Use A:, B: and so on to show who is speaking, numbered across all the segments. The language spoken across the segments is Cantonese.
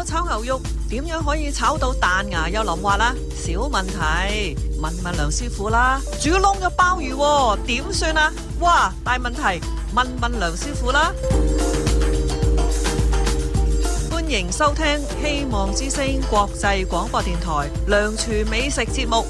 A: 果炒牛肉點樣可以炒到彈牙又腍滑啦？小問題，問問梁師傅啦。煮燶咗鮑魚喎，點算啊？哇，大問題，問問梁師傅啦。歡迎收聽希望之聲國際廣播電台梁廚美食節目。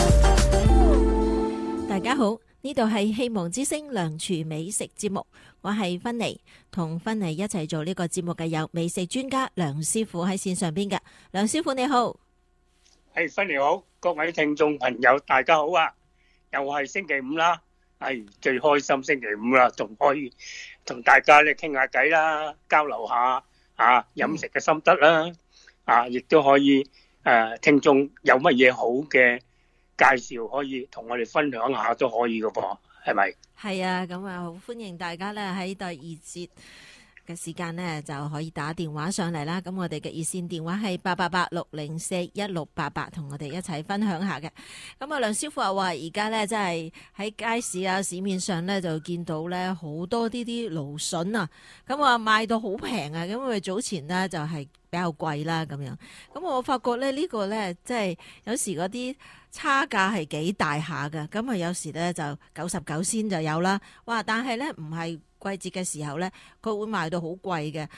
B: 大家好，呢度係希望之聲梁廚美食節目，我係芬妮，同芬妮一齊做呢個節目嘅有美食專家梁師傅喺線上邊嘅。梁師傅你好。
C: 係芬妮好，各位聽眾朋友大家好啊！又係星期五啦，係最開心星期五啦，仲可以同大家咧傾下偈啦，交流下飲食嘅心得啦，亦都可以聽眾有乜嘢好嘅介紹可以同我哋分享下都可以嘅噃，係咪？
B: 係啊，咁啊好歡迎大家咧喺第二節嘅時間呢就可以打電話上嚟啦。咁我哋嘅熱線電話係888-604-1688，同我哋一齊分享下嘅。咁啊，梁師傅話而家咧真係喺街市啊、市面上咧就見到咧好多啲蘆筍啊，咁啊賣到好平啊。咁佢早前呢就係比較貴啦咁樣。咁我發覺咧呢個咧即係有時嗰啲差價係幾大下㗎。咁啊有時咧就99仙就有啦。哇！但係咧唔係季節嘅時候咧，佢會賣到好貴嘅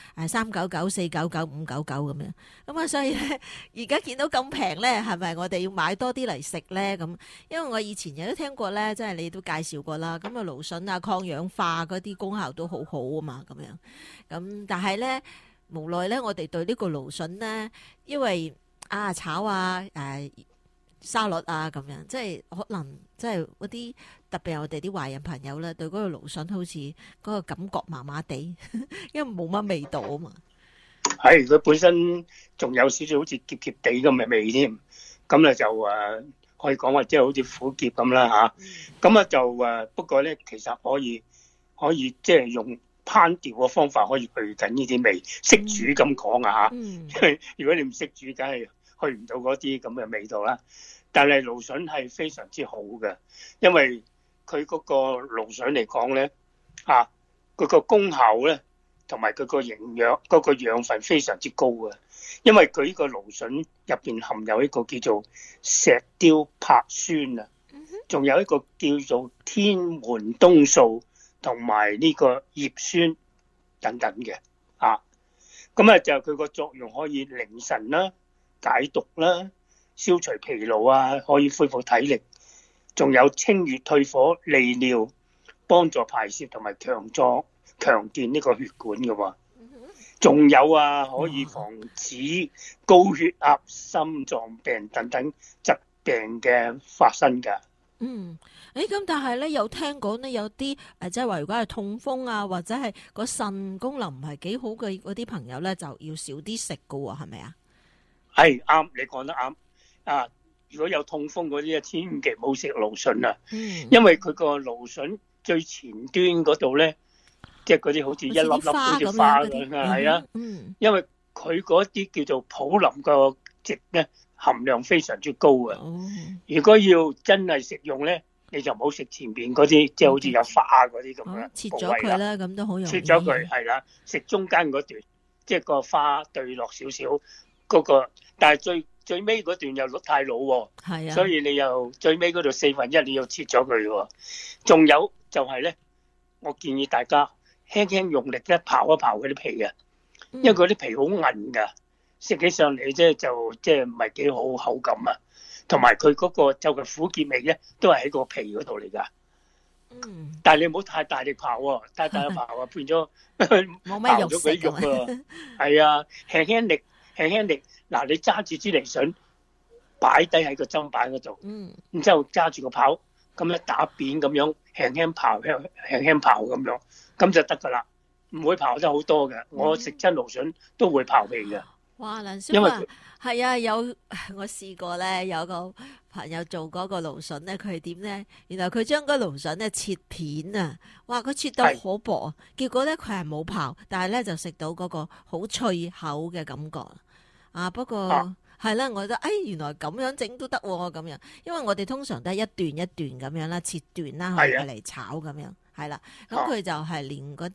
B: ，399、499、599咁樣。咁啊，所以咧，而家見到咁平咧，係咪我哋要買多啲嚟食咧？咁，因為我以前亦都聽過咧，即係你都介紹過啦。咁啊，蘆筍啊，抗氧化嗰啲功效都好好啊嘛，咁樣。咁但係咧，無奈咧，我哋對呢個蘆筍咧，因為炒沙律啊咁樣，即係可能即係嗰啲特別係我哋啲華人朋友咧，對嗰個蘆筍好似嗰個感覺麻麻地，因為冇乜味道啊嘛。
C: 係佢本身仲有少少好似澀澀地咁嘅味添，咁咧就可以講話即係好似苦澀咁啦嚇。咁就不過咧，其實可以即係用烹調嘅方法可以去緊呢啲味，識煮咁講啊嚇。因為如果你唔識煮，梗係去唔到嗰啲咁嘅味道啦。但係蘆筍係非常之好嘅，因為佢嗰個蘆筍嚟講咧，佢個功效咧，同埋佢個營養嗰個養分非常之高嘅。因為佢呢個蘆筍入邊含有一個叫做石雕柏酸啊，仲有一個叫做天門冬素同埋呢個葉酸等等嘅咁就佢個作用可以寧神啦、解毒啦、消除疲勞可以恢復體力，仲有清熱退火、利尿、幫助排泄同埋強健呢個血管嘅喎。仲有可以防止高血壓、心臟病等等疾病嘅發生㗎。
B: 咁但係咧有聽講咧有啲即係話如果係痛風或者係個腎功能唔係幾好嘅嗰啲朋友咧，就要少啲食㗎喎，係咪啊？
C: 係啱，你講得啱。如果有痛風嗰啲千祈唔好食蘆筍啊，因為佢個蘆筍最前端嗰度咧，即係嗰啲好似一粒粒好似花咁係啊。因為佢嗰啲叫做普林個值咧含量非常之高啊。如果要真係食用咧，你就唔好食前邊嗰啲，即係好似有花嗰啲咁樣。
B: 切咗佢啦，咁都好容易。
C: 切咗佢係啦，食中間嗰段，即係個花對落少少嗰個，但係最尾嗰段又太老喎，所以你又最尾嗰度1/4你要切咗佢喎。仲有就係咧，我建議大家輕輕用力咧刨一刨嗰啲皮啊，因為嗰啲皮好韌㗎，食起上嚟就即係唔係幾好口感啊。同埋佢嗰個就係苦澀味咧，都係喺個皮嗰度嚟㗎。但係你唔好太大力刨喎，太大力刨變咗
B: 冇咩肉食
C: 喎。係輕輕力。嗱，你揸住支蘆筍，擺低喺個砧板嗰度，然之後揸住個刨，咁樣打扁咁樣，輕輕刨咁樣，咁就得㗎啦。唔會刨得好多嘅。我食親蘆筍都會刨皮嘅。
B: 哇，梁師傅係啊，我試過咧，有個朋友做嗰個蘆筍咧，佢係點咧？原來佢將嗰蘆筍咧切片啊，哇！佢切到好薄，結果咧佢係冇刨，但係咧就食到嗰個好脆口嘅感覺。不過係啦，我覺得原來咁樣整都得喎，咁樣，因為我哋通常都係一段一段咁樣啦，切段啦，去嚟炒咁樣，係啦。咁佢就係連嗰啲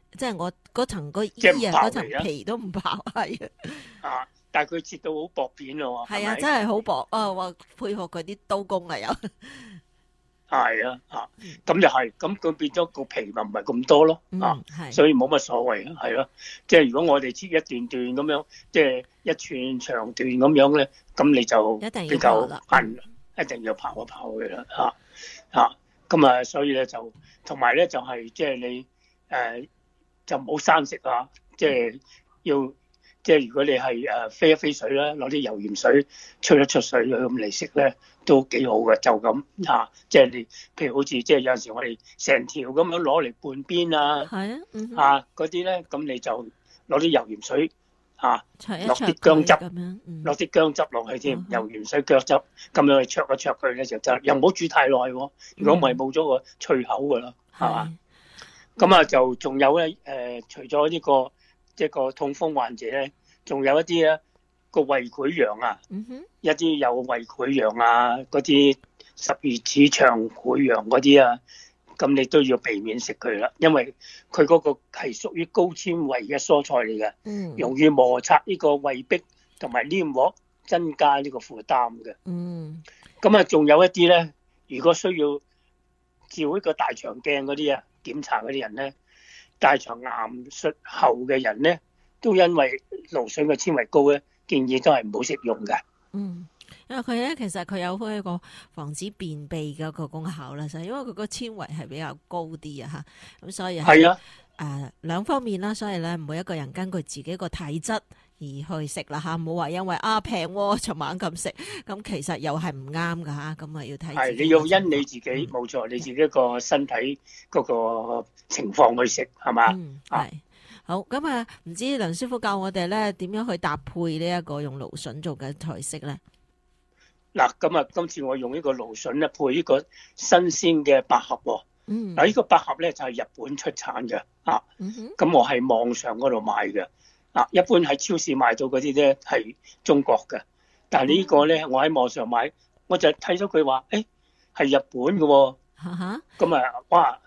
B: 即係我嗰層個衣
C: 即係唔
B: 啊，嗰層
C: 爆皮啊
B: 皮都唔爆，係啊，
C: 啊！但係佢切到好薄片咯，
B: 係啊，
C: 係咪
B: 真係好薄啊！話配合佢啲刀工啊，又
C: 係啊，咁就係，咁佢變咗個皮咪唔係咁多咯，
B: 係，
C: 所以冇乜所謂啊，係咯。即係如果我哋切一段段咁樣，即係一寸長段咁樣咧，咁你就
B: 一定要
C: 比較
B: 刨啦
C: 硬，一定要刨一刨佢啦，咁啊，所以咧就同埋咧就係即係你就唔好生食啊，即係要。即係如果你係飛一飛水啦，攞啲油鹽水吹一出水咁嚟食咧，都幾好嘅。就咁即係你譬如好似即係有陣時我哋成條咁樣攞嚟半邊啊，
B: 係啊，
C: 嗰啲咧，咁你就攞啲油鹽水
B: 落
C: 啲薑汁
B: 咁樣，
C: 落啲薑汁落去添，油鹽水薑汁咁樣去焯一焯佢咧就真，又唔好煮太耐喎。如果唔係冇咗個脆口㗎啦，係嘛？咁啊就仲有咧除咗呢個。即係個痛風患者咧，仲有一啲咧個胃潰瘍啊，一啲有胃潰瘍啊，嗰啲十二指腸潰瘍嗰啲啊，咁你都要避免食佢啦，因為佢嗰個係屬於高纖維嘅蔬菜嚟嘅，容易摩擦呢個胃壁同埋黏膜，增加呢個負擔嘅。咁啊，仲有一啲咧，如果需要照一個大腸鏡嗰啲啊，檢查嗰啲人咧。大腸癌術後嘅人咧，都因為蘆筍嘅纖維高咧，建議都係唔好食用嘅。
B: 因為佢咧其實佢有一個防止便秘嘅一個功效啦，就係因為佢個纖維係比較高啲啊嚇，咁所以係兩方面啦，所以咧每一個人根據自己個體質而去食啦嚇，唔好話因為平喎就猛咁食，咁其實又係唔啱㗎嚇，咁啊要睇。係
C: 你要因你自己冇錯，你自己個身體嗰個情況去食係嘛？
B: 係好咁啊！唔知梁師傅教我哋咧點樣去搭配呢一個用蘆筍做嘅菜式咧？
C: 嗱，咁啊，今次我用呢個蘆筍咧配呢個新鮮嘅百合喎。嗱，呢個百合咧就係日本出產嘅咁我喺網上嗰度買嘅。一般喺超市買到嗰啲咧係中國嘅，但係呢個咧我喺網上買，我就睇咗佢話，係日本嘅喎。咁哇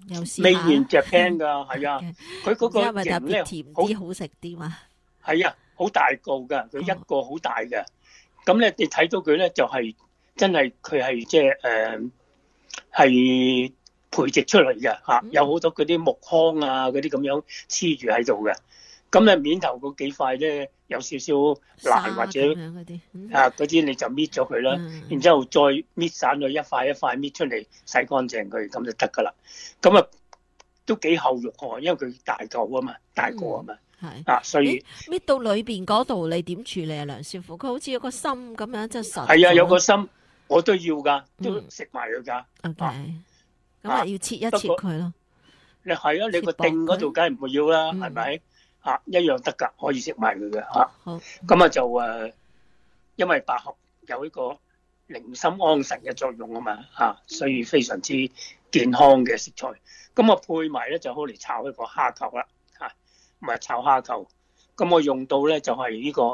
C: ，Made in Japan 㗎，係啊，佢嗰個型咧
B: 甜啲好食啲嘛。
C: 係啊，好大個㗎，佢一個好大嘅。咁咧你睇到佢咧就係真係佢係即係係培植出嚟嘅有好多嗰啲木糠啊嗰啲咁樣黐住喺度嘅。咁咧面頭嗰幾塊咧有少少爛或者嗰啲你就搣咗佢啦，然之後再搣散咗一塊一塊搣出嚟洗乾淨佢，咁就得噶啦。咁啊都幾厚肉喎，因為佢大嚿啊嘛，大個啊嘛。所以
B: 搣到裏邊嗰度你點處理啊，梁師傅？佢好似有個心咁樣，即係實。
C: 係啊，有個心我都要噶，都食埋佢噶。
B: 咁啊要切一切佢咯。
C: 你係啊，你個頂嗰度梗係唔會要啦，係咪？一樣得㗎，可以食埋佢嘅咁就因為百合有呢個寧心安神嘅作用啊嘛所以非常之健康嘅食材。咁配埋咧就好嚟炒一個蝦球啦唔係炒蝦球。咁我用到咧就係呢個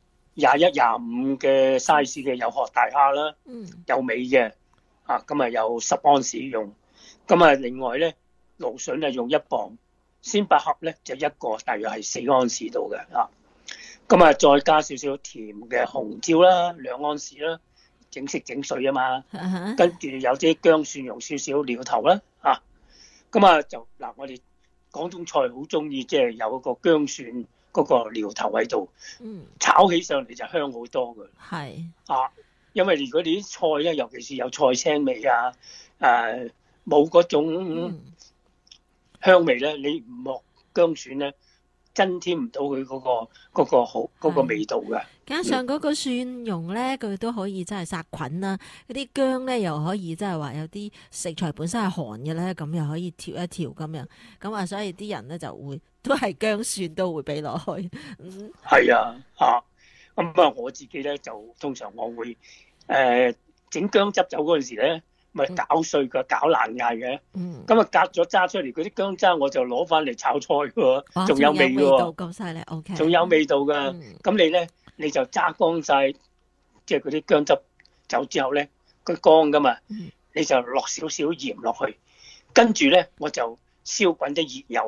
C: 21、25嘅 size 嘅有殼大蝦啦，有尾嘅咁有10安士用。咁另外咧蘆筍用1磅。鮮百合咧就一個，大約係4安士度嘅咁再加少少甜嘅紅椒啦，2安士啦，整色整水啊嘛。跟住有啲薑蒜蓉少少料頭啦咁就我哋廣東菜好中意即係有個薑蒜嗰個料頭喺度，炒起上嚟就香好多嘅。
B: 係
C: 因為如果你啲菜咧，尤其是有菜青味冇嗰種香味咧，你唔落薑蒜咧，增添唔到佢嗰個好嗰個味道嘅。
B: 加上嗰個蒜蓉咧，佢都可以真係殺菌啦。嗰啲薑咧又可以即係話有啲食材本身係寒嘅咧，咁又可以調一調咁樣。咁所以啲人咧就會都係薑蒜都會俾落去。
C: 係咁我自己咧就通常我會整薑汁酒嗰陣時咧。咪攪碎佢，攪爛嗌嘅。咁隔咗渣出嚟，嗰啲薑渣我就攞翻嚟炒菜喎，仲有味喎。
B: 咁犀利，OK。
C: 仲有味道㗎。咁你咧，你就揸乾晒，即係嗰啲薑汁走之後咧，佢乾㗎嘛，你就落少少鹽落去，跟住咧我就燒滾啲熱油咧，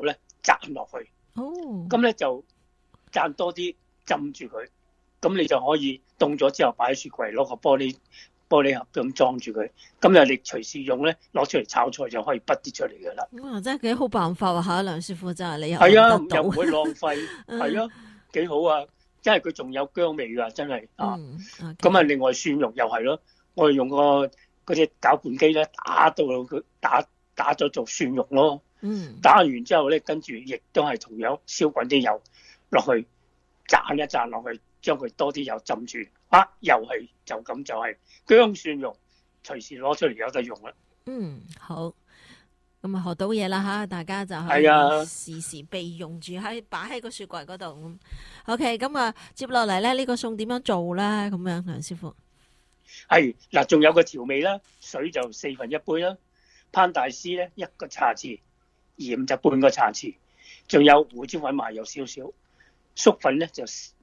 C: 攢落去，
B: 哦，
C: 咁咧就攢多啲浸住佢，咁你就可以凍咗之後擺喺雪櫃，攞個玻璃盒咁裝住佢，咁又你隨時用咧，攞出嚟炒菜就可以畢啲出嚟噶啦。
B: 哇，真係幾好辦法啊嚇，梁師傅真係你又
C: 係啊，
B: 諗得到
C: 又唔會浪費，係啊，幾好啊！真係佢仲有薑味㗎，真係啊！咁啊，另外蒜蓉又係咯，我哋用嗰隻攪拌機咧打到佢打咗做蒜蓉咯。打完之後咧，跟住亦都係同樣燒滾啲油落去，攢一攢落去，將佢多啲油浸住。又係就咁就係薑蒜蓉，隨時攞出嚟有得用啦。
B: 好。咁啊學到嘢啦嚇，大家就
C: 係啊，
B: 時時備用住擺喺個雪櫃嗰度咁。OK， 咁啊接落嚟咧呢個餸點樣做咧？咁樣梁師傅
C: 係嗱，仲有個調味啦，水就1/4杯啦，烹大絲咧1個茶匙，鹽就半個茶匙，仲有胡椒粉麻油少少，粟粉咧就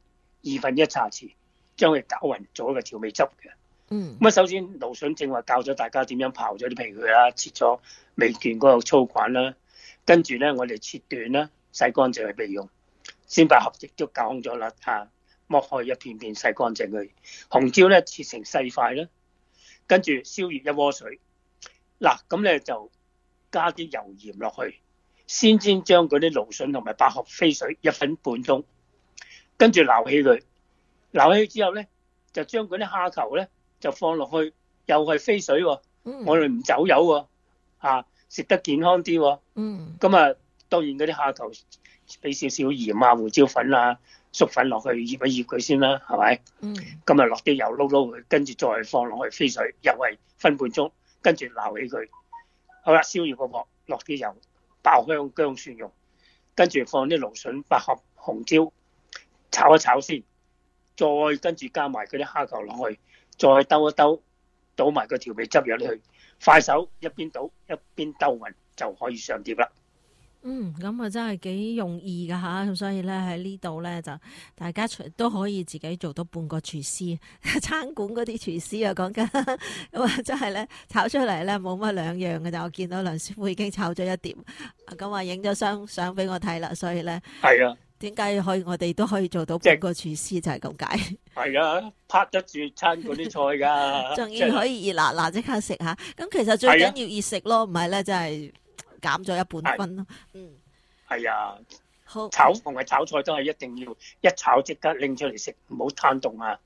C: 1/2茶匙，將佢攪勻做一個調味汁嘅。咁首先蘆筍正話教咗大家點樣刨咗啲皮佢啦，切咗尾段嗰個粗管啦，跟住咧我哋切段啦，洗乾淨去備用。鮮百合亦都講咗啦，剝開一片片洗乾淨佢。紅椒咧切成細塊啦，跟住燒熱1鍋水。嗱，咁咧就加啲油鹽落去，先將嗰啲蘆筍同埋百合飛水1分半鐘，跟住撈起佢，撈起之後咧就將嗰啲蝦球咧就放落去，又係飛水喎。我哋唔走油喎，食得健康啲喎。咁啊，當然嗰啲蝦球俾少少鹽啊、胡椒粉啊、粟粉落去醃一醃佢先啦，係咪？咁啊落啲油撈佢，跟住再放落去飛水，又係分半鐘，跟住撈起佢。好啦，燒熱個鑊，落啲油，爆香薑蒜蓉，跟住放啲蘆筍、百合、紅椒，炒一炒先，再跟住加埋嗰啲蝦球落去。再兜一兜，倒埋個調味汁入去，快手一邊倒一邊兜勻就可以上碟啦。
B: 咁啊真係幾容易噶吓，咁所以咧喺呢度咧就大家都可以自己做到半個廚師，餐館嗰啲廚師啊講緊，咁啊真係咧炒出嚟咧冇乜兩樣嘅就，我見到梁師傅已經炒咗一碟，咁啊影咗相俾我睇啦，所以咧
C: 係啊。
B: 點解我哋都可以做到半個廚師就係咁解？
C: 係啊，拍得住餐嗰啲菜㗎，
B: 仲要可以熱辣辣即刻食下。咁其實最緊要熱食咯，唔係咧真係減咗一半分咯。
C: 係啊，
B: 好
C: 炒同埋炒菜都係一定要一炒即刻拎出嚟食，唔好攤凍啊。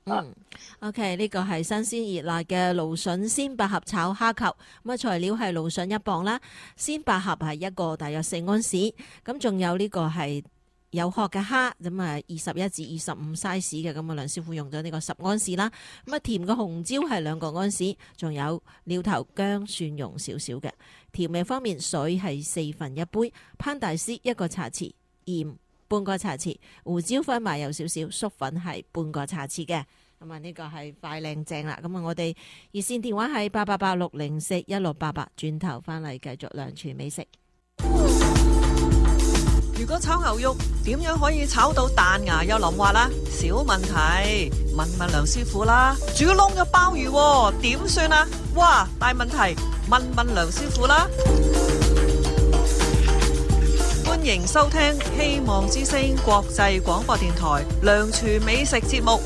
B: OK， 呢個係新鮮熱辣嘅蘆筍鮮百合炒蝦球。咁啊材料係蘆筍1磅啦，鮮百合係一個大約4安士，咁仲有呢個係有殼嘅蝦，咁啊21至25 size 嘅，咁啊梁師傅用咗呢個10安士啦。咁啊甜嘅紅椒係2個安士，仲有料頭薑蒜蓉少少嘅。調味方面，水係1/4杯，烹大絲1個茶匙，鹽半個茶匙，胡椒粉麻油少少，粟粉係半個茶匙嘅。咁啊呢個係快靚正啦。咁啊我哋熱線電話係888-604-1688，轉頭翻嚟繼續梁廚美食。
A: 如果炒牛肉點樣可以炒到彈牙又腍滑啦？小問題，問梁師傅啦。煮燶咗鮑魚點算啊？哇，大問題，問梁師傅啦。歡迎收聽希望之聲國際廣播電台梁廚美食節目。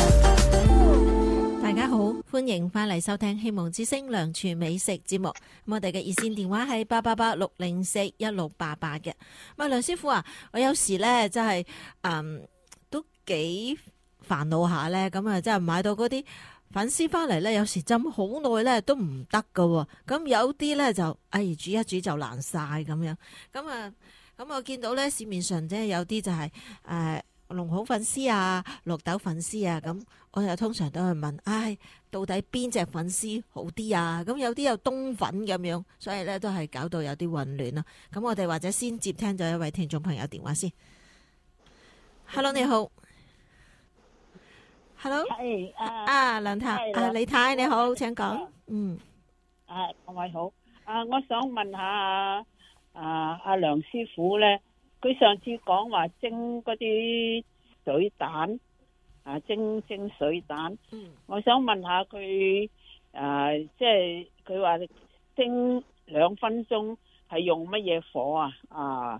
B: 大家好，歡迎翻嚟收聽希望之聲梁廚美食節目。咁我哋嘅熱線電話係888-604-1688嘅。咁梁師傅啊，我有時咧真係都幾煩惱下咧，咁啊真係買到嗰啲粉絲翻嚟咧，有時浸好耐咧都唔得噶。咁有啲咧就煮一煮就爛晒咁樣。咁我見到咧市面上即係有啲就係龍好粉絲啊、綠豆粉絲啊，咁我就通常都去問，到底邊隻粉絲好啲啊？咁有啲有冬粉咁樣，所以咧都係搞到有啲混亂啦。咁我哋或者先接聽咗一位聽眾朋友電話先。Hello， 你好。Hello， 係梁太，李太你好，請講。
D: 各位好。我想問下阿梁師傅咧。佢上次講話蒸嗰啲水蛋，蒸水蛋。我想問下佢，即係佢話蒸2分鐘係用乜嘢火啊？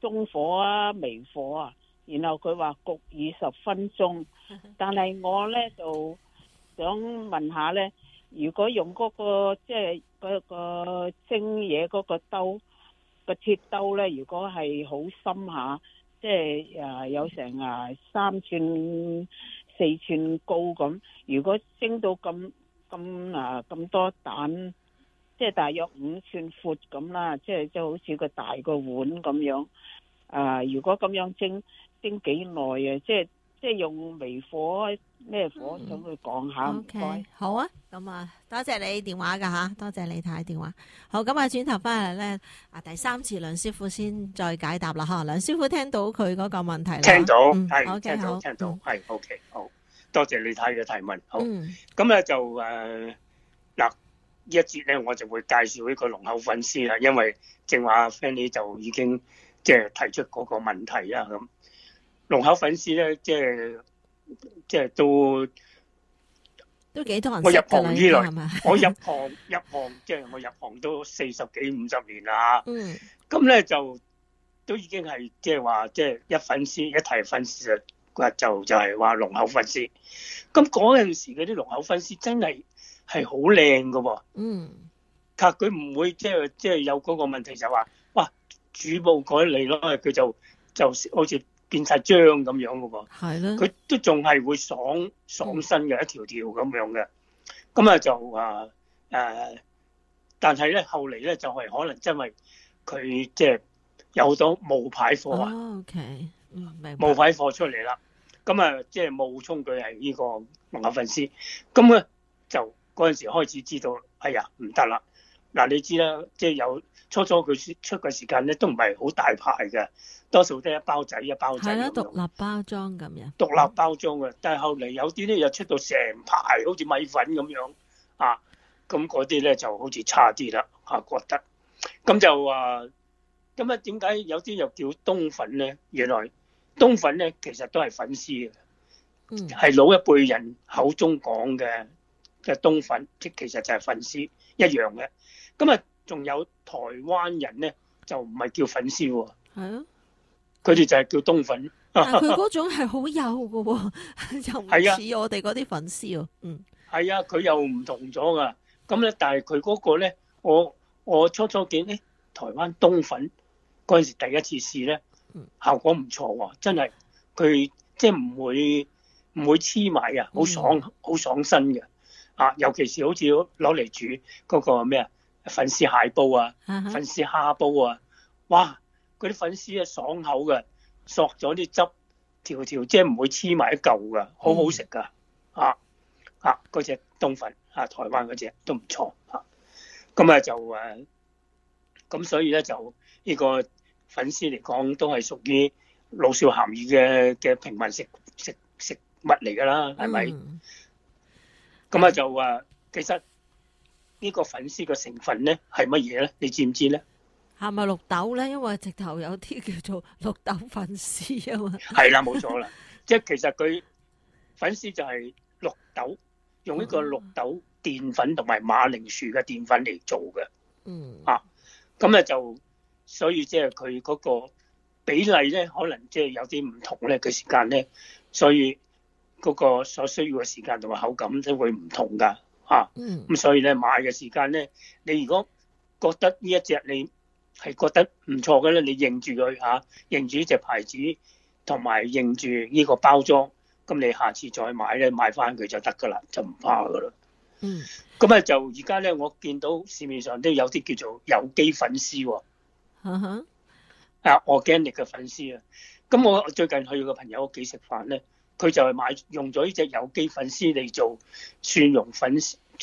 D: 中火啊、微火啊，然後佢話焗20分鐘，但係我咧就想問下咧，如果用嗰個即係嗰個蒸嘢嗰個兜個鐵兜咧，如果係好深下，即係有成3寸4寸高咁，如果蒸到咁多蛋，即係大約5寸闊咁啦，即係好似個大個碗咁樣。如果咁樣蒸幾耐啊？即係用微火咩火？想去講下。唔該。
B: OK， 好啊，咁多謝你電話噶吓，多謝你睇電話。好，咁轉頭翻嚟咧，第3次梁師傅先再解答啦吓。梁師傅聽到佢嗰個問題啦，
C: 聽到係、
B: OK，
C: 聽到係 OK 好，多謝你睇嘅提問。好，咁咧就嗱呢一節咧，我就會介紹呢個龍口粉絲啦，因為正話 Fanny 就已經即係提出嗰個問題啦。咁龍口粉絲咧，即係都
B: 幾多人
C: 我入
B: 識㗎啦，
C: 行以來
B: 係咪？
C: 我入行即係我入行都40幾50年啦。
B: 嗯，
C: 咁咧就都已經係即係話即係一粉絲一提粉絲就係話龍口粉絲。咁嗰陣時嗰啲龍口粉絲真係好靚㗎喎。
B: 嗯，
C: 佢唔會即係有嗰個問題就話哇主步改嚟咯，佢就好似變晒漿咁樣嘅喎。
B: 係咯。
C: 佢都仲係會爽身嘅，一條條咁樣嘅。咁啊就但係咧後嚟咧就係可能因為佢即係有好多冒牌貨啊。
B: OK， 明白。
C: 冒牌貨出嚟啦，咁啊即係冒充佢係呢個龍口粉絲，咁咧就嗰陣時開始知道，哎呀唔得啦！嗱你知啦，即係有初佢出嘅時間咧都唔係好大牌嘅，多數都係一包仔一包仔咁樣。
B: 係啦，獨立包裝咁樣。
C: 獨立包裝嘅，但係後嚟有啲咧又出到成排，好似米粉咁樣啊，咁嗰啲咧就好似差啲啦嚇，覺得。咁就咁點解有啲又叫冬粉咧？原來冬粉咧其實都係粉絲嘅，係老一輩人口中講嘅冬粉，即其實就係粉絲一樣嘅。咁仲有台灣人咧就唔係叫粉絲喎，
B: 係啊，
C: 佢哋就係叫冬粉。
B: 但係佢嗰種係好幼嘅喎，又唔似我哋嗰啲粉絲喎。
C: 係啊，佢又唔同咗噶。咁咧，但係佢嗰個咧，我初見咧，台灣冬粉嗰陣時第一次試咧，效果唔錯喎，真係佢即係唔會黐埋啊，好爽身嘅啊！尤其是好似攞嚟煮嗰個咩粉絲蟹煲啊，粉絲蝦煲啊，哇！嗰啲粉絲爽口嘅，索咗啲汁條即係唔會黐埋一嚿噶，好好食噶嗰隻冬粉台灣嗰隻都唔錯咁就咁所以咧就呢個粉絲嚟講都係屬於老少咸宜嘅平民食物嚟噶啦，係咪？咁就其實呢個粉絲嘅成分咧係乜嘢咧？你知唔知咧？
B: 係咪綠豆咧？因為直頭有啲叫做綠豆粉絲啊嘛。
C: 係啦，冇錯啦，即係其實佢粉絲就係綠豆，用呢個綠豆澱粉同埋馬鈴薯嘅澱粉嚟做嘅。咁就所以即係佢嗰個比例咧，可能即係有啲唔同咧嘅時間咧，所以嗰個所需要嘅時間同埋口感都會唔同噶。咁所以咧買嘅時間咧，你如果覺得呢一隻你係覺得唔錯嘅咧，你認住佢認住呢隻牌子同埋認住呢個包裝，咁你下次再買咧，買翻佢就得噶啦，就唔怕噶啦。咁就而家咧，我見到市面上都有啲叫做有機粉絲喎。organic 嘅粉絲啊。咁我最近去個朋友屋企食飯咧，佢就係用咗呢隻有機粉絲嚟做蒜蓉蒸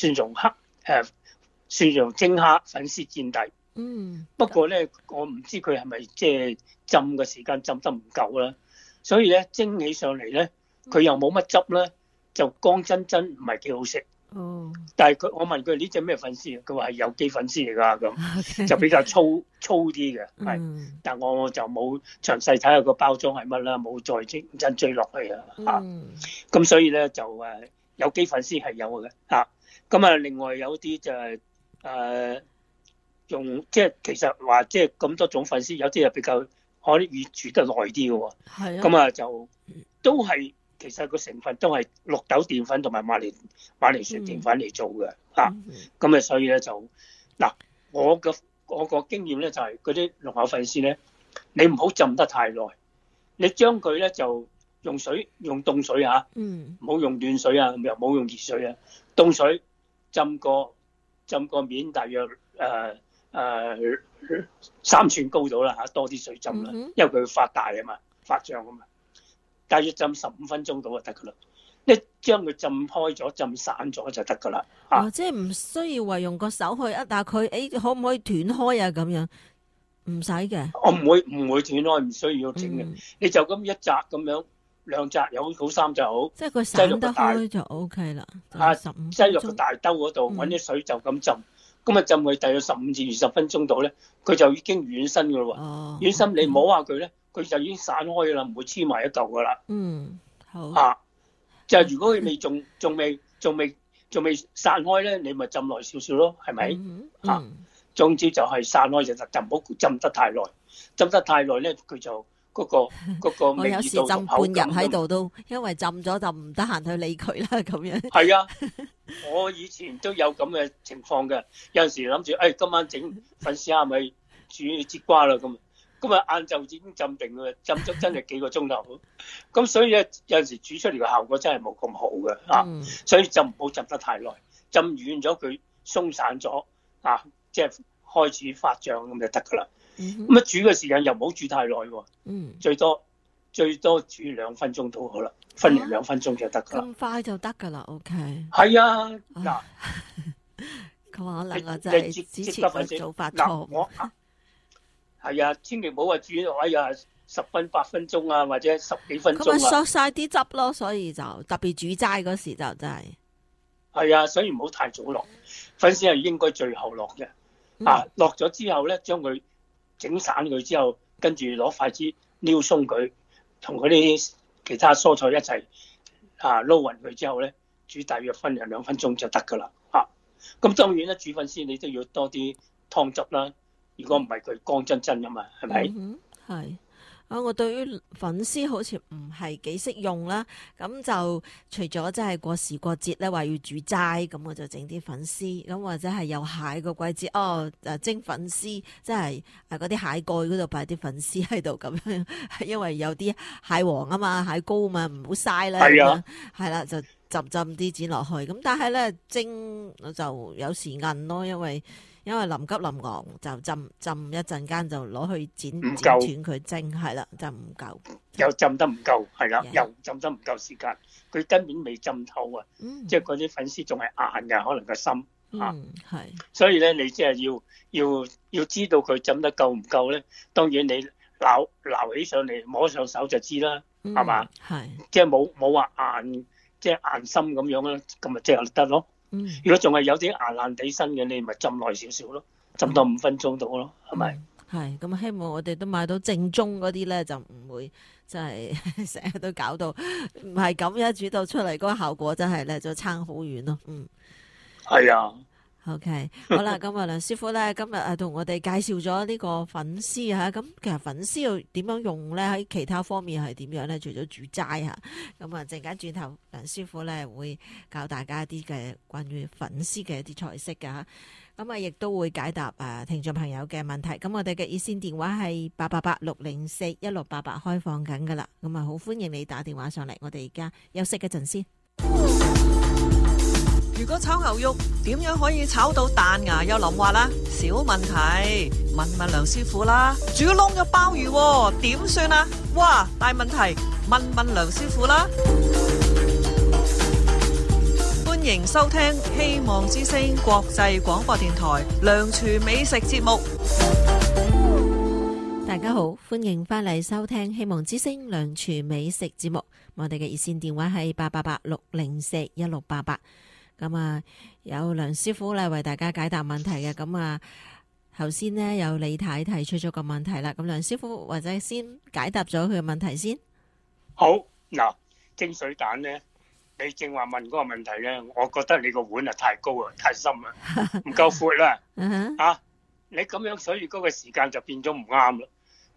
C: 蝦粉絲煎底。不過咧，我唔知佢係咪即係浸嘅時間浸得唔夠啦，所以咧蒸起上嚟咧，佢又冇乜汁咧，就乾真唔係幾好食。但係我問佢呢隻咩粉絲，佢話係有機粉絲嚟㗎，咁就比較粗啲嘅，係。但我就冇詳細睇下個包裝係乜啦，冇再認真追落去啊。咁所以咧就有機粉絲係有嘅咁另外有啲就係用即係其實話即係咁多種粉絲，有啲係比較可以煮得耐啲嘅喎。
B: 係啊，
C: 咁啊就都係其實個成分都係綠豆澱粉同埋馬鈴薯澱粉嚟做嘅嚇。咁啊，所以咧就嗱，我個經驗咧就係嗰啲龍口粉絲咧，你唔好浸得太耐，你將佢咧就用凍水嚇，唔好用暖水啊，又唔好用熱水啊，凍水浸個面大約3寸高到啦嚇，多啲水浸啦，因為佢發大啊嘛，發脹啊嘛，大約浸15分鐘到就得噶啦。一將佢浸開咗、浸散咗就得噶啦。
B: 即係唔需要話用個手去一打佢，可唔可以斷開啊？咁樣唔使嘅。
C: 我唔會斷開，唔需要整嘅。你就咁一紮咁樣，2紮又好，3紮好。
B: 即係佢散得開就 O K 啦。
C: 擠落個大兜嗰度，揾啲水就咁浸。咁啊浸佢大約15至20分鐘度咧，佢就已經軟身噶啦喎。軟身你摸下佢咧，佢就已經散開噶啦，唔會黐埋一嚿噶啦。好。就係如果佢仲未散開咧，你咪浸耐少少咯，係咪？總之就係散開就得，就唔好浸得太耐。浸得太耐咧，佢就嗰個味道
B: 我有時浸半日喺度都，因為浸咗就唔得閒去理佢啦，咁樣。
C: 係啊，我以前都有咁嘅情況嘅，有陣時諗住今晚整粉絲蝦米煮節瓜啦咁。咁啊，晏晝已經浸定啦，浸咗真係幾個鐘頭。咁所以咧，有陣時煮出嚟嘅效果真係冇咁好嘅所以就唔好浸得太耐，浸軟咗佢鬆散咗即係開始發脹咁就得噶啦。咁啊，煮嘅時間又唔好煮太耐喎。最多煮2分鐘到好啦，分嚟2分鐘就得噶啦。
B: 咁快就得噶啦 ，OK。
C: 係啊，嗱，
B: 可能我真係之前個做法錯。
C: 係啊，千祈唔好話煮10分8分鐘啊，或者10幾分鐘啊。
B: 咁咪索晒啲汁咯，所以就特別煮齋嗰時就真係。
C: 係啊，所以唔好太早落，粉絲係應該最後落嘅。落咗之後咧，將佢整散佢之後，跟住攞筷子撩鬆佢，同嗰啲其他蔬菜一齊撈勻佢之後咧，煮大約分2分鐘就得噶啦。咁當然咧，煮粉絲你都要多啲湯汁啦。如果唔係佢乾真真噶嘛，係咪？
B: 係我對於粉絲好似唔係幾識用啦。咁就除咗真係過時過節咧，話要煮齋，咁我就整啲粉絲。咁或者係有蟹個季節，蒸粉絲，即係嗰啲蟹蓋嗰度擺啲粉絲喺度咁樣，因為有啲蟹黃啊嘛，蟹膏啊嘛，唔好嘥啦。係啊，係啦，就浸啲剪落去。咁但係咧蒸就有時韌咯，因為臨急臨忙就浸一陣間就攞去剪斷佢蒸，係啦，就唔夠，
C: 又浸得唔夠，係啦，又浸得唔夠時間，佢根本未浸透啊，即係嗰啲粉絲仲係硬嘅，可能個心
B: 係，
C: 所以咧你即係要知道佢浸得夠唔夠咧，當然你撈起上嚟摸上手就知啦，係嘛？係，即係冇話硬，即係硬心咁樣啦，咁咪即係得咯。如果仲係有啲硬硬地身嘅，你咪浸耐少少咯，浸到5分鐘到咯，係咪？
B: 係咁，希望我哋都買到正宗嗰啲咧，就唔會真係成日都搞到唔係咁樣煮到出嚟，嗰個效果真係咧就差好遠咯。
C: 係啊。
B: OK， 好啦，咁梁師傅咧今日同我哋介紹咗呢個粉絲嚇，咁其實粉絲要點樣用咧？喺其他方面係點樣咧？除咗煮齋嚇，咁陣間轉頭梁師傅咧會教大家一啲嘅關於粉絲嘅一啲菜式㗎，咁亦都會解答聽眾朋友嘅問題。咁我哋嘅熱線電話係888-604-1688開放緊㗎啦，咁好歡迎你打電話上嚟。我哋而家休息一陣先。
A: 如果炒牛肉點樣可以炒到彈牙又腍滑啦？小問題，問梁師傅啦。煮燶咗鮑魚點算啊？哇，大問題，問梁師傅啦。歡迎收聽希望之聲國際廣播電台梁廚美食節目。
B: 大家好，歡迎翻嚟收聽希望之聲梁廚美食節目。我哋嘅熱線電話係888-604-1688。咁有梁師傅嚟為大家解答問題嘅。咁頭先呢有李太提出咗個問題啦。咁梁師傅或者先解答咗佢嘅問題先。
C: 好，嗱，蒸水蛋咧，你正話問嗰個問題咧，我覺得你個碗太高啊，太深啦，唔夠闊啦。你咁樣，所以嗰個時間就變咗唔啱啦。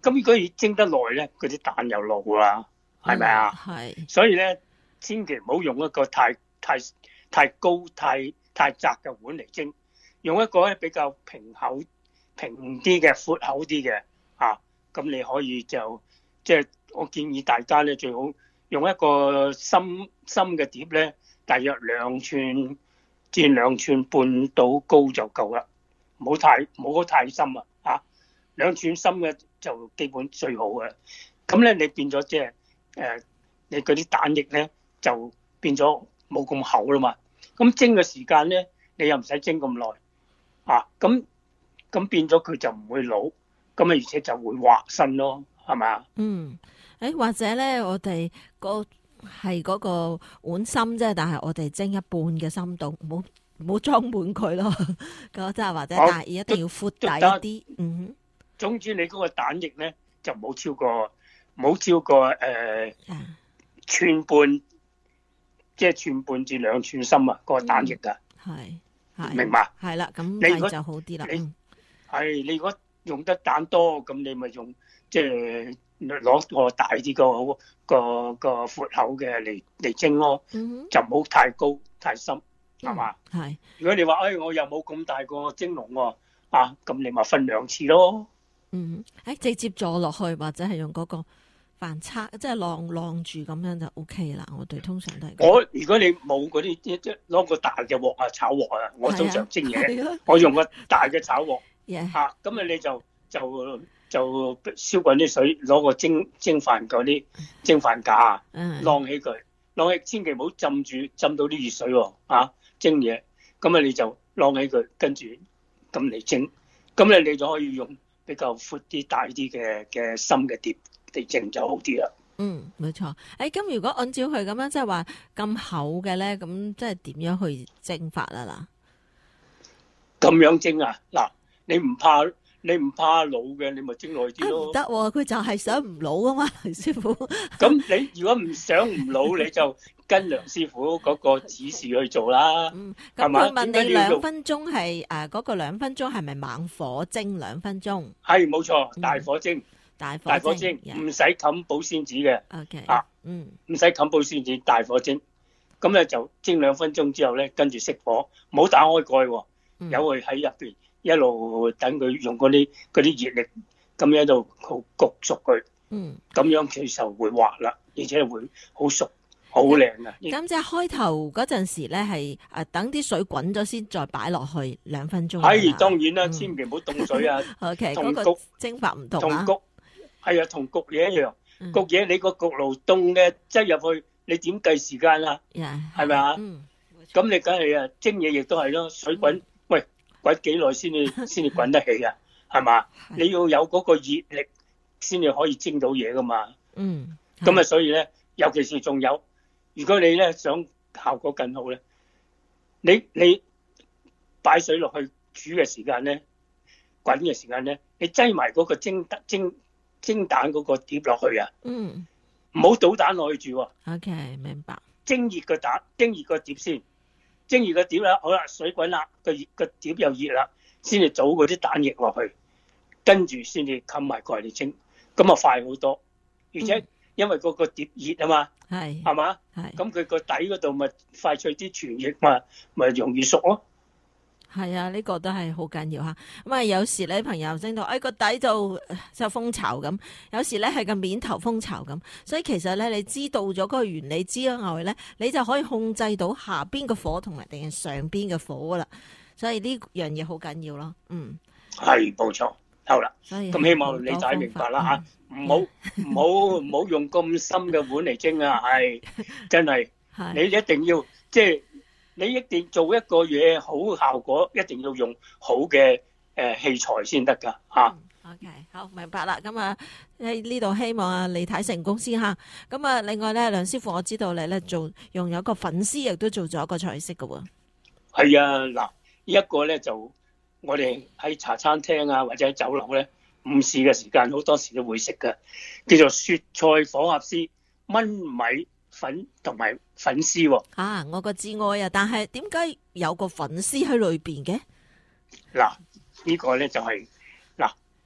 C: 咁如果要蒸得耐咧，嗰啲蛋又老啦，係咪啊？
B: 係。
C: 所以咧，千祈唔好用一個太高、太窄嘅碗嚟蒸，用一個咧比較平啲嘅、闊口啲嘅啊。咁你可以即係我建議大家咧，最好用一個深嘅碟咧，大約2寸至2寸半到高就夠啦，唔好太深啊！嚇，2寸深嘅就基本最好嘅。咁咧你變咗即係你嗰啲蛋液咧就變咗冇咁厚啦嘛。咁蒸嘅時間咧，你又唔使蒸咁耐啊。咁變咗佢就唔會老，咁啊而且就會滑身咯，係咪啊？
B: 嗯，或者咧，我哋係嗰個碗深啫，但係我哋蒸一半嘅深度，唔好裝滿佢咯。咁即係或者，但係一定要闊底啲。嗯哼。
C: 總之你嗰個蛋液咧就唔好超過寸半，即係寸半至2寸深啊！嗰個蛋液啊，
B: 係
C: 明白？
B: 係啦，咁
C: 你
B: 就好啲啦。
C: 你如果用得蛋多，咁你咪用即係攞個大啲個闊口嘅嚟蒸咯，就唔好太高太深，係嘛？
B: 係。
C: 如果你話我又冇咁大個蒸籠喎，啊咁你咪分2次咯。
B: 直接坐落去或者係用嗰個飯叉，即係晾住咁樣就 O K 啦。我哋通常都係。
C: 如果你冇嗰啲，即係攞個大嘅鑊啊，炒鑊啊，我通常蒸嘢，
B: 啊、
C: 我用個大嘅炒鑊，
B: 嚇
C: 咁啊你就燒滾啲水，攞個蒸飯嗰啲蒸飯架啊，晾起佢，千祈唔好浸到啲熱水喎，蒸嘢，咁啊你就晾起佢，跟住咁嚟蒸，咁你就可以用比較闊啲、大啲嘅深嘅碟嚟蒸就好啲啦。
B: 冇錯。咁如果按照佢咁樣，即係話咁厚嘅咧，咁即係點樣去蒸法啊？
C: 嗱，咁樣蒸啊？嗱，你唔怕老嘅，你咪蒸耐啲咯。
B: 唔得，佢就係想唔老啊嘛，梁師傅。
C: 咁你如果唔想唔老，你就跟梁師傅嗰個指示去做啦。
B: 咁佢問你2分鐘係嗰個2分鐘係咪猛火蒸2分鐘？
C: 係冇錯，大火蒸。
B: 大
C: 火蒸唔使冚保鮮紙嘅。
B: OK。
C: 唔使冚保鮮紙，大火蒸。咁咧就蒸2分鐘之後咧，跟住熄火，唔好打開蓋喎，由佢喺入邊一路等佢用嗰啲熱力咁樣喺度焗熟佢。咁樣佢就會滑啦，而且會好熟。好靚啊！
B: 咁即係開頭嗰陣時咧，係等啲水滾咗先，再擺落去2分鐘。
C: 係當然啦，千祈唔好凍水啊。
B: OK，
C: 同
B: 焗蒸法唔同啊。
C: 同焗係啊，同焗嘢一樣。焗嘢你個焗爐凍嘅擠入去，你點計時間啊？係咪啊？咁你梗係蒸嘢亦都係咯，水滾喂滾幾耐先至滾得起啊？係嘛？你要有嗰個熱力先至可以蒸到嘢噶嘛。咁啊，所以咧，尤其是仲有。如果你咧想效果更好咧，你擺水落去煮嘅時間咧，滾嘅時間咧，你擠埋嗰個蒸蛋嗰個碟落去啊，唔好倒蛋落去住喎。
B: OK， 明白。
C: 蒸熱個碟先，蒸熱個碟啦，好啦，水滾啦，個碟又熱啦，先至倒嗰啲蛋液落去，跟住先至冚埋蓋嚟蒸，咁啊快好多，而且因為嗰個碟熱啊嘛。係嘛？咁佢個底嗰度咪快脆啲傳液嘛，咪容易熟咯。
B: 係啊，呢個都係好緊要吓。咁啊，有時咧朋友蒸到，個底就蜂巢咁；有時咧係個面頭蜂巢咁。所以其實咧，你知道咗嗰個原理之外咧，你就可以控制到下邊嘅火同埋定係上邊嘅火啦。所以呢樣嘢好緊要咯。
C: 係冇錯。好啦，咁希望你大家明白啦吓。唔好用咁深嘅碗嚟蒸啊！係真係，你一定要即係你一定做一個嘢好效果，一定要用好嘅器材先得噶吓。
B: OK， 好明白啦。咁啊喺呢度希望李太成功先吓。咁啊，另外咧，梁師傅，我知道你咧用有個粉絲亦都做咗一個菜式噶喎。係
C: 啊，嗱，呢一個咧就我哋喺茶餐廳啊或者喺酒樓咧。午市嘅時間好多時都會食嘅，叫做雪菜火鴨絲燜米粉同埋粉絲喎。我個至愛啊！但係點解有個粉絲喺裏邊嘅？嗱，呢個咧就係嗱，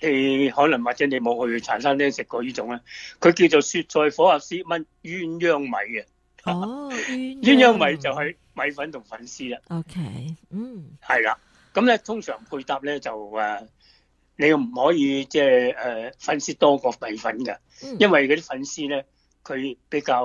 C: 你可能或者你冇去茶餐廳食過呢種咧，佢叫做雪菜火鴨絲炆鴛鴦米嘅。
B: 哦，
C: 鴛鴦米就係米粉同粉絲啦。
B: OK，
C: 係啦。咁咧通常配搭咧就你唔可以即係粉絲多過米粉嘅，因為嗰啲粉絲咧佢比較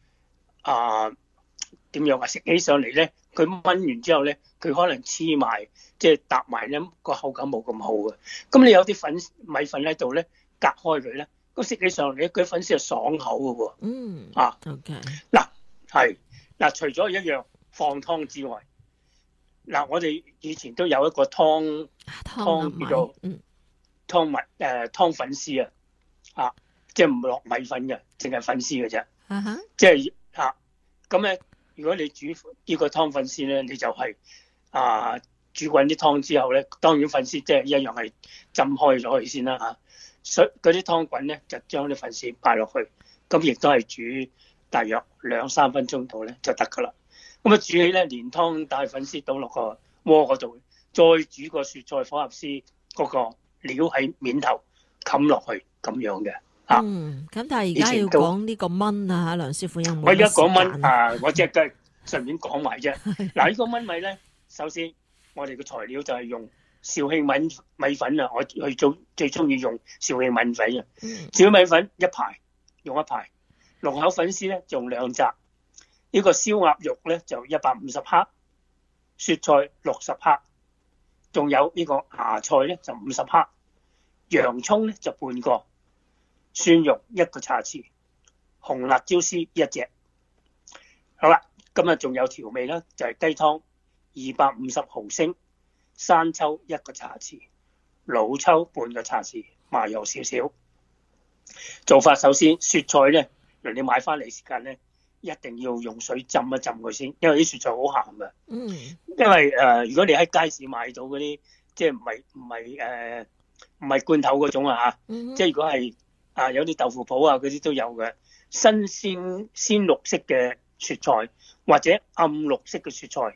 C: 點樣啊？食起上嚟咧，佢炆完之後咧，佢可能黐埋，即係搭埋咧個口感冇咁好嘅。咁你有啲米粉喺度咧，隔開佢咧，咁食起上嚟咧，佢粉絲係爽口嘅喎。
B: OK。
C: 嗱，除咗一樣放湯之外，嗱，我哋以前都有一個湯叫做湯粉絲啊，即係唔落米粉嘅，淨係粉絲嘅啫。即係咁咧，如果你煮呢個湯粉絲咧，你就係煮滾啲湯之後咧，當然粉絲即係一樣係浸開咗佢先啦嚇。水嗰啲湯滾咧，就將啲粉絲擺落去，咁亦都係煮大約2-3分鐘度咧就得噶啦。咁煮起咧，連湯帶粉絲倒落個鍋嗰度，再煮個雪菜火鴨絲嗰個料喺面頭冚落去咁樣嘅。
B: 咁但係而家要講呢個炆啊，梁師傅有冇？
C: 我而家講炆我即係順便講埋啫。嗱，呢個炆米咧，首先我哋嘅材料就係用肇慶米粉啊，我去最中意用肇慶米粉啊。肇慶米粉用一排，龍口粉絲咧用2紮，呢個燒鴨肉咧就150克，雪菜60克，仲有呢個芽菜咧就50克，洋葱咧就半個，蒜蓉1個茶匙，紅辣椒絲1隻。好啦，今日仲有調味啦，就係雞湯250毫升，生抽1個茶匙，老抽半個茶匙，麻油少少。做法首先，雪菜咧，你買翻嚟時間咧，一定要用水浸一浸佢先，因為啲雪菜好鹹嘅。因為如果你喺街市買到嗰啲，即係唔係罐頭嗰種啊，即係如果係有啲豆腐鋪啊嗰啲都有嘅，新鮮鮮綠色嘅雪菜或者暗綠色嘅雪菜，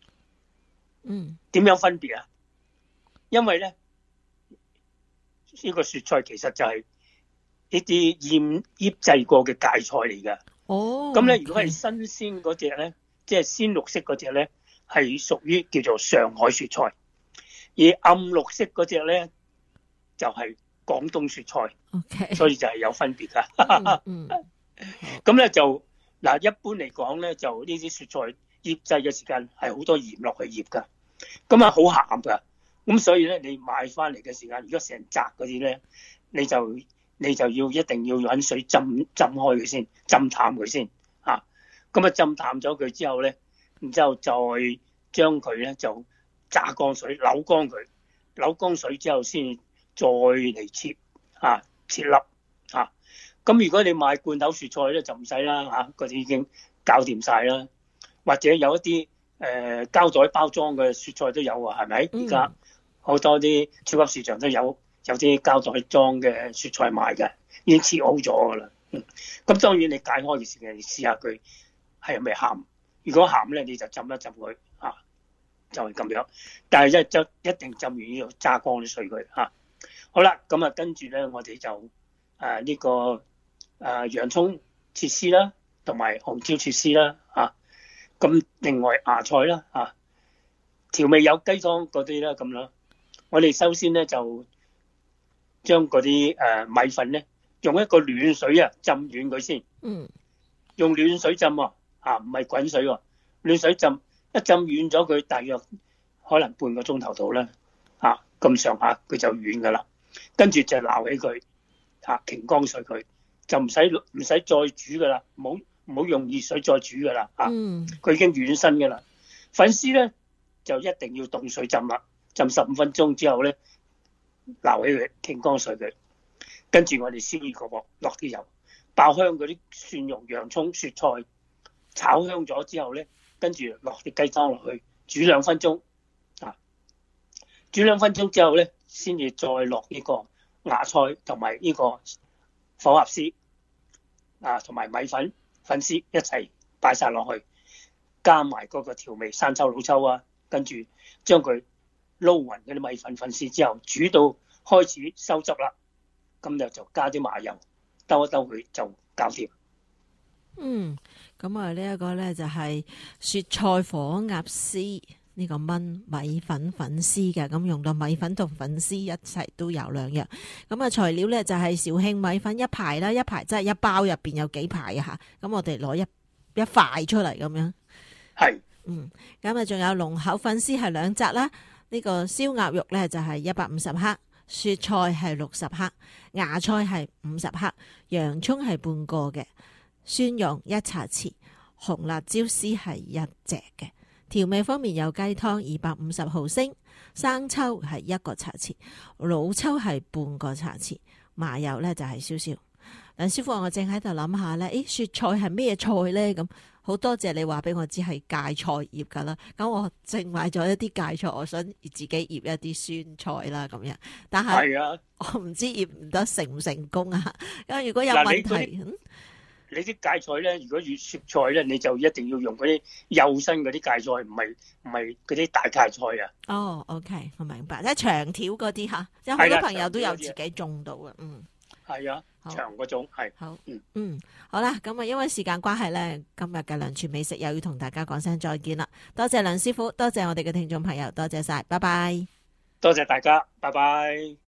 C: 點樣分別啊？因為咧呢個雪菜其實就係呢啲醃製過嘅芥菜嚟㗎。咁咧如果係新鮮嗰隻咧，即係鮮綠色嗰隻咧，係屬於叫做上海雪菜，而暗綠色嗰隻咧就係廣東雪菜。所以就係有分別㗎。咁咧就嗱，一般嚟講咧，就呢啲雪菜醃製嘅時間係好多鹽落去醃㗎，咁啊好鹹㗎。咁所以咧，你買翻嚟嘅時間，如果成紮嗰啲咧，你就一定要揾水浸開佢先，浸淡佢先嚇。咁啊浸淡咗佢之後咧，然之後再將佢咧就炸乾水，扭乾水之後先再嚟切粒嚇。咁如果你買罐頭雪菜咧就唔使啦嚇，嗰啲已經搞掂晒啦。或者有一啲膠袋包裝嘅雪菜都有啊，係咪？而家好多啲超級市場都有啲膠袋裝嘅雪菜賣嘅，已經切好咗㗎啦。咁當然你解開嘅時間，你試下佢係咪鹹。如果鹹咧，你就浸一浸佢嚇，就係咁樣。但係一定浸完要炸乾啲水佢嚇。好啦，咁啊跟住咧，我哋就呢個洋葱切絲啦，同埋紅椒切絲啦嚇。咁另外芽菜啦嚇，調味有雞湯嗰啲啦咁啦。我哋首先咧就將嗰啲米粉咧用一個暖水浸軟佢先。用暖水浸喎，唔係滾水喎。暖水浸一浸軟咗佢，大約可能半個鐘頭到啦咁上下佢就軟噶啦。跟住就撈起佢擎乾水佢，就唔使再煮噶啦，唔好用熱水再煮噶啦佢已經軟身噶啦。粉絲咧就一定要凍水浸啦，浸15分鐘之後咧撈起佢，擎乾水佢，跟住我哋燒熱個鑊，落啲油，爆香嗰啲蒜蓉、洋葱、雪菜，炒香咗之後咧，跟住落啲雞湯落去，煮2分鐘煮2分鐘之後咧，先至再落呢個芽菜同埋呢個火鴨絲同埋米粉絲一齊擺晒落去，加埋嗰個調味生抽、老抽跟住將佢撈勻嗰啲米粉絲之後，煮到開始收汁啦，咁就加啲麻油兜一兜佢就搞掂。
B: 咁啊呢一個咧就係雪菜火鴨絲呢個炆米粉粉絲嘅，咁用到米粉同粉絲一齊都有2樣。咁啊材料咧就係肇慶米粉1排啦，1排即係一包入邊有幾排啊吓，咁我哋攞一塊出嚟咁樣。
C: 係。
B: 咁啊仲有龍口粉絲係2紮啦，呢個燒鴨肉咧就係150克，雪菜係60克，芽菜係50克，洋葱係半個嘅，蒜蓉1茶匙，紅辣椒絲係1隻嘅。調味方面有雞湯250毫升，生抽係1個茶匙，老抽係半個茶匙，麻油咧就係少少。梁師傅，我正喺度諗下咧，雪菜係咩菜咧？咁好多謝你話俾我知係芥菜葉噶啦。咁我淨買咗一啲芥菜，我想自己醃一啲酸菜啦咁樣。但係我唔知醃唔得成唔成功啊？因為如果有問題，
C: 你啲芥菜咧，如果要雪菜咧，你就一定要用嗰啲幼身嗰啲芥菜，唔係嗰啲大芥菜啊。
B: 哦，OK， 我明白，即係長條嗰啲吓，即係好多朋友都有自己種到嘅。
C: 係啊，長嗰種係。
B: 好，好啦，咁啊，因為時間關係咧，今日嘅梁廚美食又要同大家講聲再見啦。多謝梁師傅，多謝我哋嘅聽眾朋友，多謝晒，拜拜。
C: 多謝大家，拜拜。